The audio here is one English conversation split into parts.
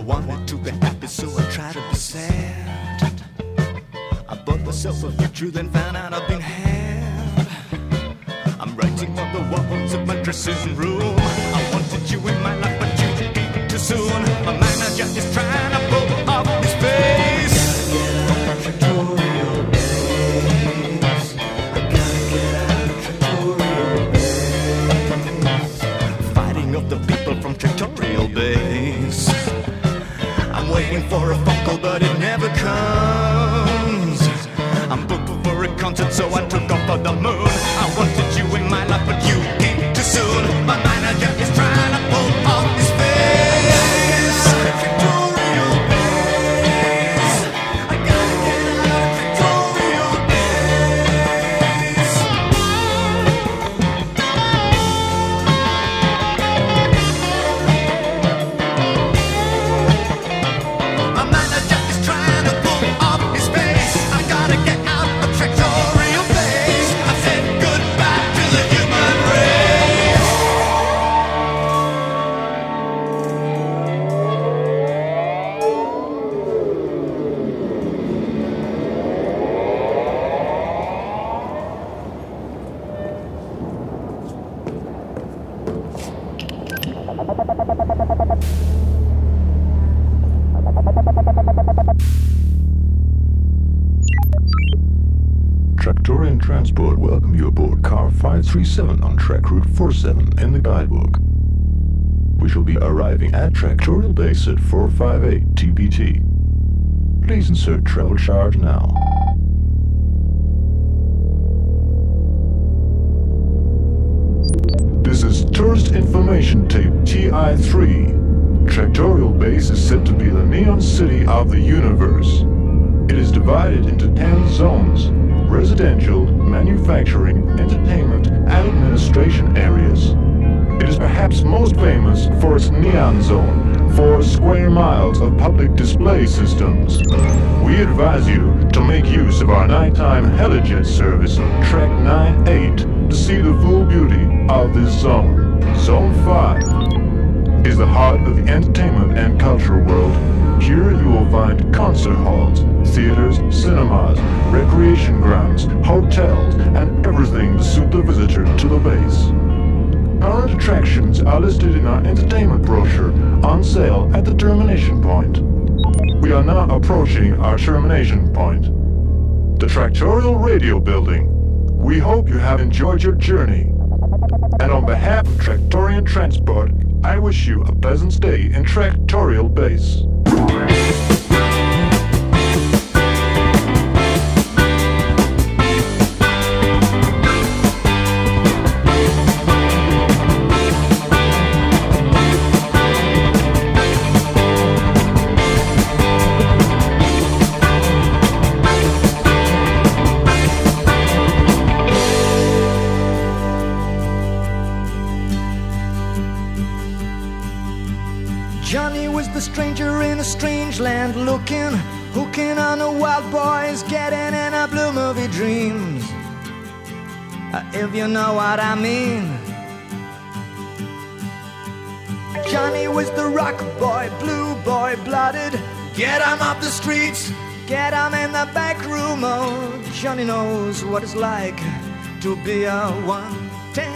wanted to be happy, so I tried to be sad. I bought myself a future, then found out I've been had. I'm writing on the walls of my dressing room. I wanted you in my life, but you came too soon. My manager is trying to pull off his face. I gotta get out of Traktorial Base. Fighting off the people from Traktorial Base. I'm waiting for a phone call, but it never comes. I'm booked for a concert, so I took off for the moon. I wanted you in my life, but you came too soon. My manager is trying to pull off his face. Traktorial Base. I gotta get out of Traktorial Base. My manager is trying to pull off his face. I gotta get out of Traktorial Base. I said goodbye to the human race. Traktorian Transport welcome you aboard car 537 on track route 47 in the guidebook. We shall be arriving at Traktorial Base at 458 TBT. Please insert travel charge now. This is Tourist Information Tape TI-3. Traktorial Base is said to be the neon city of the universe. It is divided into 10 zones: residential, manufacturing, entertainment, and administration areas. It is perhaps most famous for its neon zone, 4 square miles of public display systems. We advise you to make use of our nighttime helijet service on track 98 to see the full beauty of this zone. Zone 5 is the heart of the entertainment and culture world. Here you will find concert halls, theaters, cinemas, recreation grounds, hotels, and everything to suit the visitor to the base. Current attractions are listed in our entertainment brochure, on sale at the termination point. We are now approaching our termination point, the Traktorial Radio Building. We hope you have enjoyed your journey. And on behalf of Traktorian Transport, I wish you a pleasant stay in Traktorial Base. Johnny was the stranger in a strange land, looking, hooking on the wild boys, getting in a blue movie dreams. If you know what I mean. Johnny was the rock boy, blue boy, blooded. Get him off the streets, get him in the back room. Oh, Johnny knows what it's like to be a 110.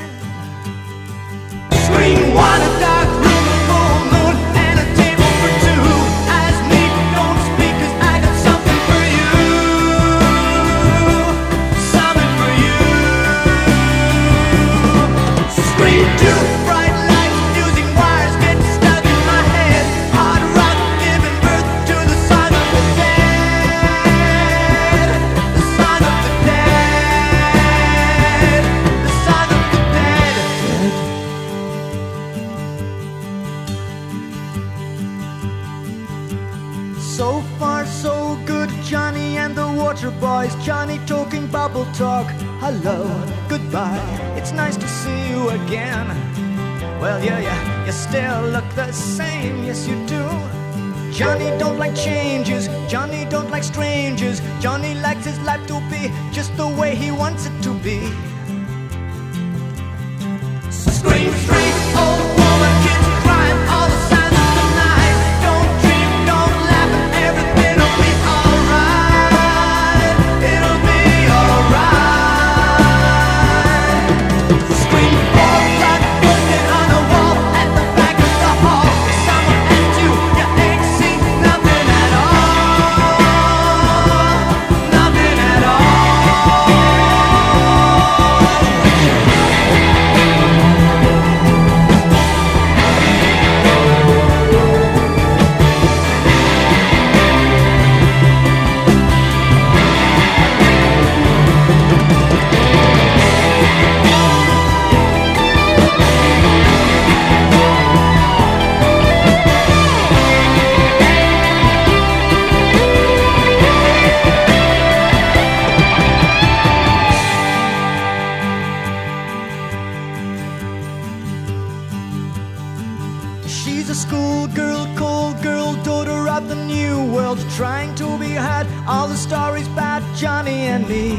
Scream, what a dark room, a full moon, and a table for two. Eyes meet, don't speak, 'cause I got something for you. Something for you. Scream, two bright lights, fusing wires, get stuck in my head. Hard rock giving birth to the son of the dead. The son of the dead. The son of the dead. So far, so good, Johnny and the Water Boys. Johnny talking bubble talk. Hello, goodbye. It's nice to see you again. Well, you still look the same, yes you do. Johnny don't like changes, Johnny don't like strangers. Johnny likes his life to be just the way he wants it to be. Scream, street, old woman, kids crying, all the signs of the night. Don't dream She's a schoolgirl, cold girl, daughter of the new world, trying to be had. All the stories about Johnny and me,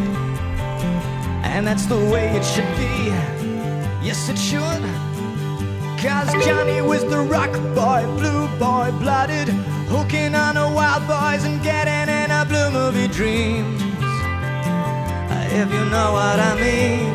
and that's the way it should be. Yes, it should. 'Cause Johnny was the rock boy, blue boy, blooded, hooking on the wild boys and getting in a blue movie dreams, if you know what I mean.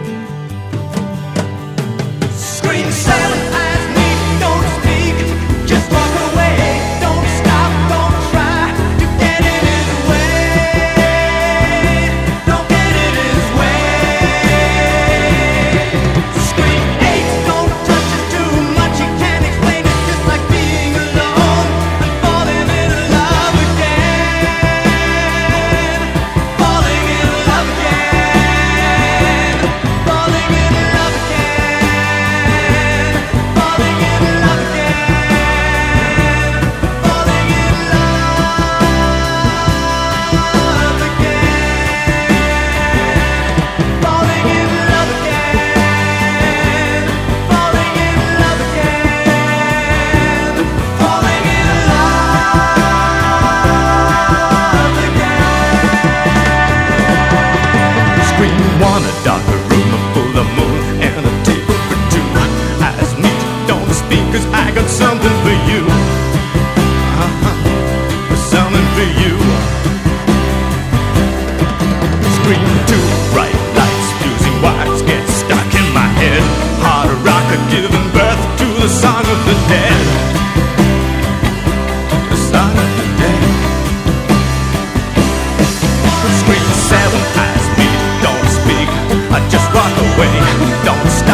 Scream seven eyes me, don't speak, just walk away. Don't stop, don't try to get in his way. Don't get in his way. Scream eight, don't touch it too much, you can't explain it, just like being alone and falling in love again. Falling in love again. Falling in love again. Falling in love again. Falling in love again. Falling in love again. Falling in love again. Falling in love again. Scream one, a darker room full of moon and a table for two. Eyes meet, don't speak, 'cause I got something for you. Something for you. Scream two, bright lights, fusing wires get stuck in my head. Hard rock giving birth to the song of the dead. The song of the dead. Scream seven, eyes meet, don't speak, I just walk away. Don't stop.